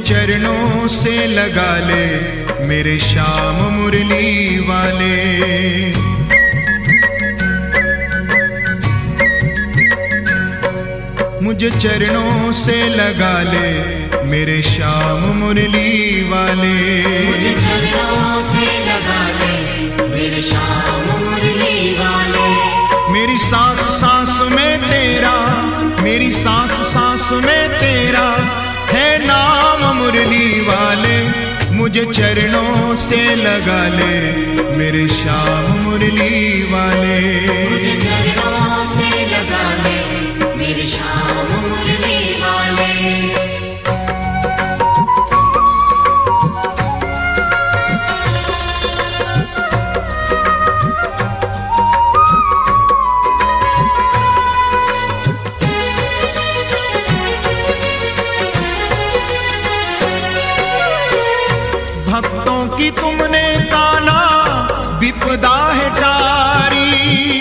चरणों से लगा ले मेरे श्याम मुरली वाले। मुझे चरणों से लगा ले मेरे श्याम मुरली वाले। मुझे चरणों से लगा ले मेरे श्याम मुरली वाले। मेरी सांस सांस में तेरा, मेरी सांस सांस में तेरा है नाम मुरली वाले। मुझे चरणों से लगा ले मेरे श्याम मुरली वाले। मुझे चरणों से लगा ले मेरे श्याम मुरली वाले। भक्तों की तुमने कान्हा विपदा है टारी।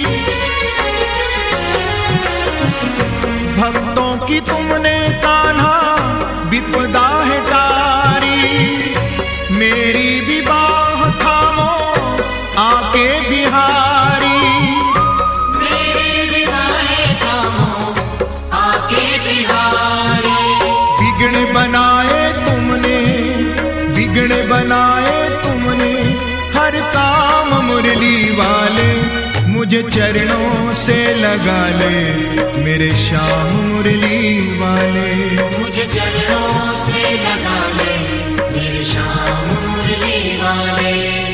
भक्तों की तुमने कान्हा विपदा है टारी। मेरी भी बाह थामो आके बिहारी। मेरी भी बाहें थामो आके बिहारी। बिगड़ बनाए तुमने, बिगड़ बनाए तुमने हर काम मुरली वाले। मुझे चरणों से लगा ले मेरे श्याम मुरली वाले। मुझे चरणों से लगा ले मेरे श्याम मुरली वाले।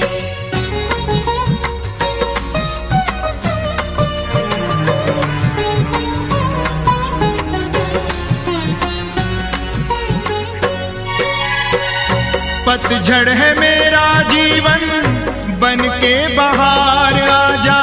पतझड़ है मेरा जीवन बन के बहार आजा।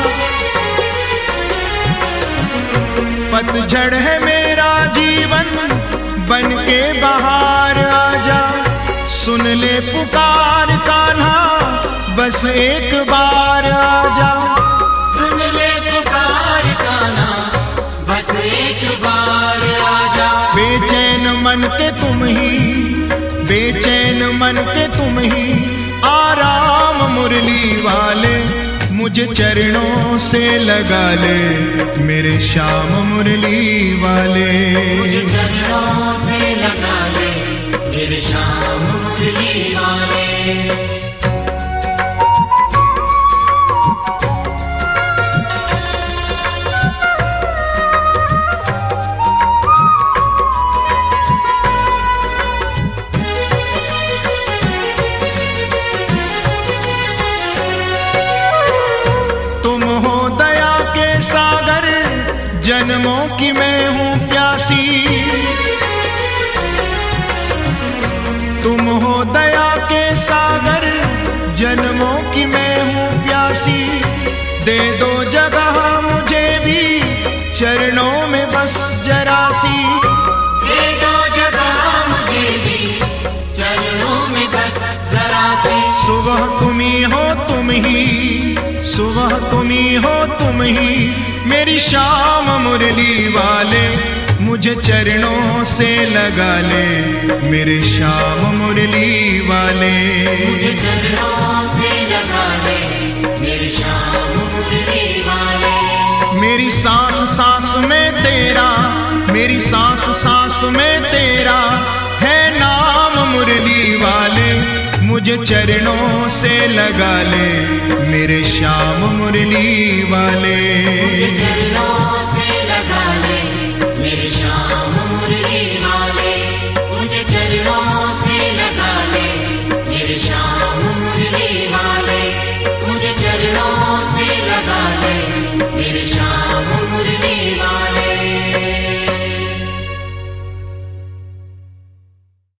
पतझड़ है मेरा जीवन बन के बहार आजा। सुन ले पुकार कान्हा बस एक बार आजा। सुन ले पुकार कान्हा बस एक बार आजा। बेचैन मन के तुम ही, बेचैन मन के तुम ही आराम मुरली वाले। मुझे चरणों से लगा ले मेरे श्याम मुरली वाले। मुझे चरणों से लगा ले मेरे श्याम मुरली वाले। सागर जन्मों की मैं हूँ प्यासी। तुम हो दया के सागर जन्मों की मैं हूँ प्यासी। दे दो जगह मुझे भी चरणों में बस जरा सी। दे दो जगह मुझे भी चरणों में बस जरा सी। सुबह तुम ही हो तुम ही, सुबह तुम ही हो तुम ही मेरी श्याम मुरली वाले। मुझे चरणों से लगा ले मेरे श्याम मुरली वाले। मुझे चरणों से लगा ले मेरे श्याम मुरली वाले। मेरी सांस सांस में तेरा, मेरी सांस सांस में तेरा है नाम मुरली वाले। मुझे चरणों से लगा ले मेरे श्याम मुरली वाले। मुझे चरणों से लगा ले मेरे श्याम